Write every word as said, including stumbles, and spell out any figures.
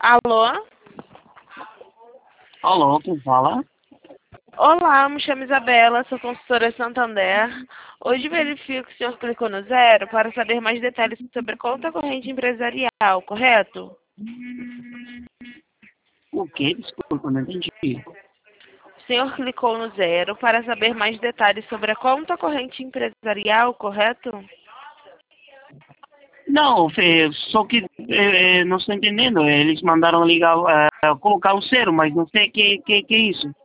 Alô? Alô, quem fala? Olá, me chamo Isabela, sou consultora Santander. Hoje verifico que o senhor clicou no zero para saber mais detalhes sobre a conta corrente empresarial, correto? O quê? Desculpa, não entendi. O senhor clicou no zero para saber mais detalhes sobre a conta corrente empresarial, correto? Não, Fê, só que eh, eh, não estou entendendo. Eles mandaram ligar, eh, colocar o zero, mas não sei o que, que, que é isso.